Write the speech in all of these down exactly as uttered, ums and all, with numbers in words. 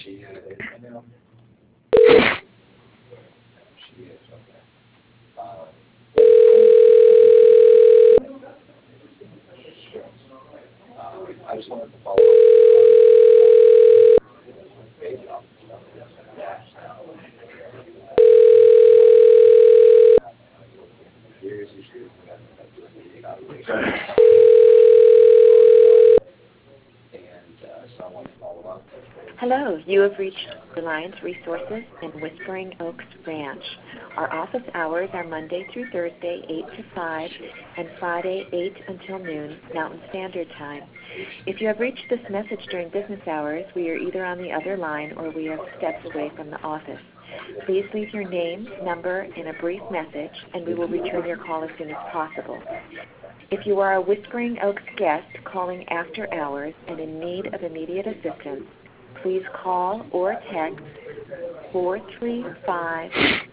Hello, you have reached Reliance Resources in Whispering Oaks Ranch. Our office hours are Monday through Thursday, eight to five, and Friday, eight until noon, Mountain Standard Time. If you have reached this message during business hours, we are either on the other line or we have stepped away from the office. Please leave your name, number, and a brief message, and we will return your call as soon as possible. If you are a Whispering Oaks guest calling after hours and in need of immediate assistance, please call or text four three five,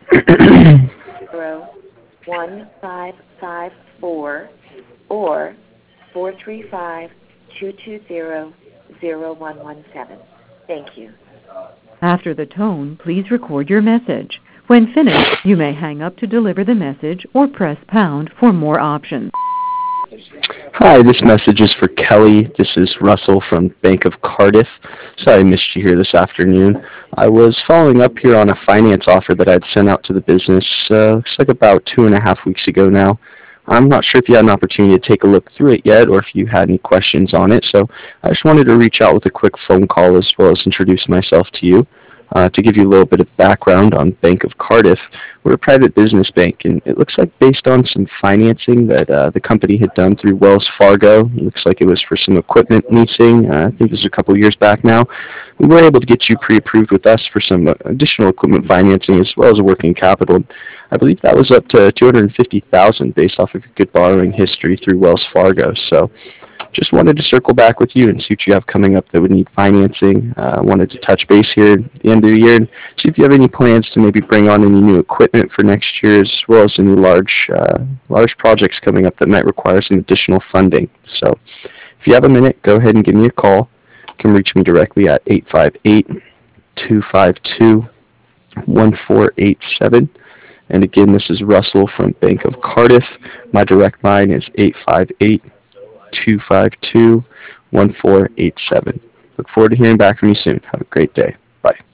zero one five five four or four three five, two two zero, zero one one seven. Thank you. After the tone, please record your message. When finished, you may hang up to deliver the message or press pound for more options. Hi, this message is for Kelly. This is Russell from Bank of Cardiff. Sorry I missed you here this afternoon. I was following up here on a finance offer that I'd sent out to the business, uh, looks like about two and a half weeks ago now. I'm not sure if you had an opportunity to take a look through it yet or if you had any questions on it, so I just wanted to reach out with a quick phone call as well as introduce myself to you. Uh, to give you a little bit of background on Bank of Cardiff, we're a private business bank, and it looks like based on some financing that uh, the company had done through Wells Fargo, it looks like it was for some equipment leasing, uh, I think it was a couple years back now, we were able to get you pre-approved with us for some additional equipment financing as well as a working capital. I believe that was up to two hundred fifty thousand dollars based off of your good borrowing history through Wells Fargo. So just wanted to circle back with you and see what you have coming up that would need financing. I uh, wanted to touch base here at the end of the year and see if you have any plans to maybe bring on any new equipment for next year as well as any large, uh, large projects coming up that might require some additional funding. So if you have a minute, go ahead and give me a call. You can reach me directly at eight five eight, two five two, one four eight seven. And again, this is Russell from Bank of Cardiff. My direct line is eight five eight, two five two, one four eight seven. Look forward to hearing back from you soon. Have a great day. Bye.